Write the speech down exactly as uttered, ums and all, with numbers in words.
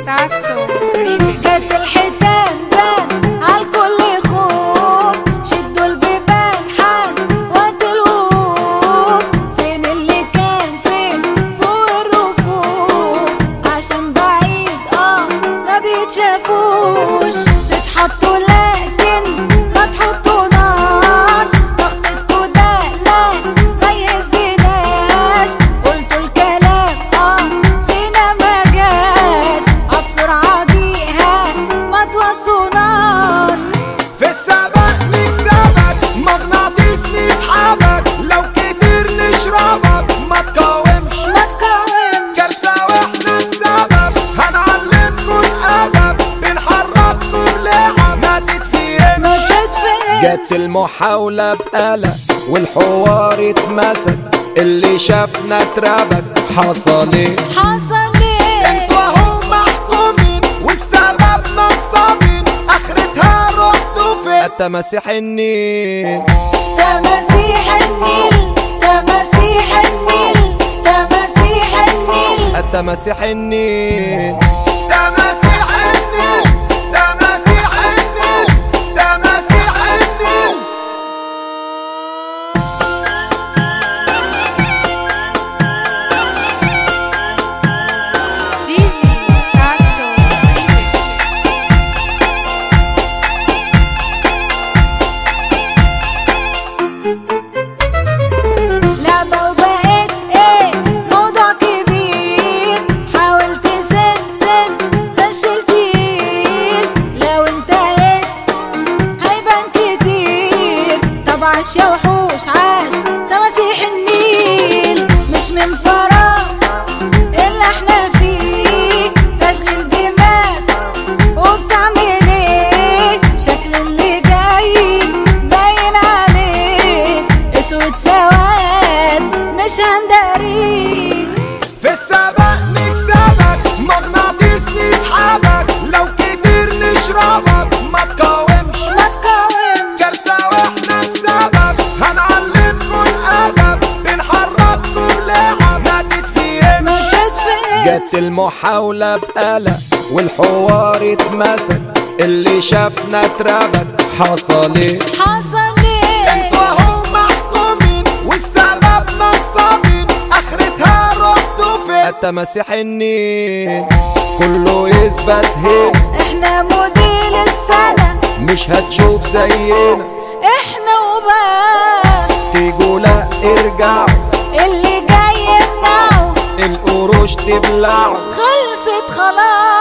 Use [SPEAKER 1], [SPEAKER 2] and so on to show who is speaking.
[SPEAKER 1] جت الحيتان بان عالكل خوف، شدوا البيبان حان وقت الوقوف، فين اللي كان فين فوق الرفوف، عشان بعيد اه ما بيتشافوش، تتحطوا لكن ما تحطوناش، ضغطتكوا ده لا ما يهزناش، قلتوا الكلام اه فينا ما جاش، عالسرعة دي ها ما توصوناش،
[SPEAKER 2] في السباق نكسبك مغناطيس نسحبك، لو كتير نشربك ما تقاومش
[SPEAKER 1] ما تقاومش،
[SPEAKER 2] كارثة واحنا السبب، هنعلمكوا الأدب، بنحرككوا بلعب ما تتفهمش
[SPEAKER 1] ما تتفهمش.
[SPEAKER 2] جت المحاولة بقلق والحوار اتمسك، اللي شافنا اتربك، حصل ايه؟
[SPEAKER 1] حصل ايه؟
[SPEAKER 2] انتوا اهو محكومين والسبب نصابين، اخرتها رحتوا فين؟ التماسيح النيل
[SPEAKER 1] تماسيح النيل تماسيح النيل تماسيح النيل
[SPEAKER 2] التماسيح النيل تماسيح النيل تماسيح النيل تماسيح النيل.
[SPEAKER 1] لعبة وبقت ايه موضوع كبير، حاول تسن سن هشيل تقيل، لو انتهيت هيبان كتير، طب عاش يا وحوش عاش تماسيح النيل، مش من فراغ اللي احنا فيه، تشغيل دماغ وبتعمل ايه، شكل اللي جاي باين عليك، اسود سواد مش هنداريك،
[SPEAKER 2] في السباق نكسبك مغناطيس نسحبك، لو كتير نشربك ما تقاومش
[SPEAKER 1] ما تقاومش،
[SPEAKER 2] كارثة واحنا السبب، هنعلمكوا الأدب، بنحرككوا بلعب ما تتفهمش
[SPEAKER 1] ما تتفهمش.
[SPEAKER 2] جت المحاولة بقلق والحوار اتمسك، اللي شافنا اتربك، حصل ايه؟
[SPEAKER 1] حصل ايه؟
[SPEAKER 2] انتوا اهو محكومين والسبب نصابين، اخرتها رحتوا فين؟ التماسيح النيل كله يثبت هنا،
[SPEAKER 1] احنا موديل السنة
[SPEAKER 2] مش هتشوف زينا،
[SPEAKER 1] احنا وبس،
[SPEAKER 2] تيجوا لا ارجعوا،
[SPEAKER 1] اللي جاي يمنعه
[SPEAKER 2] القروش تبلعوا،
[SPEAKER 1] خلصت خلاص.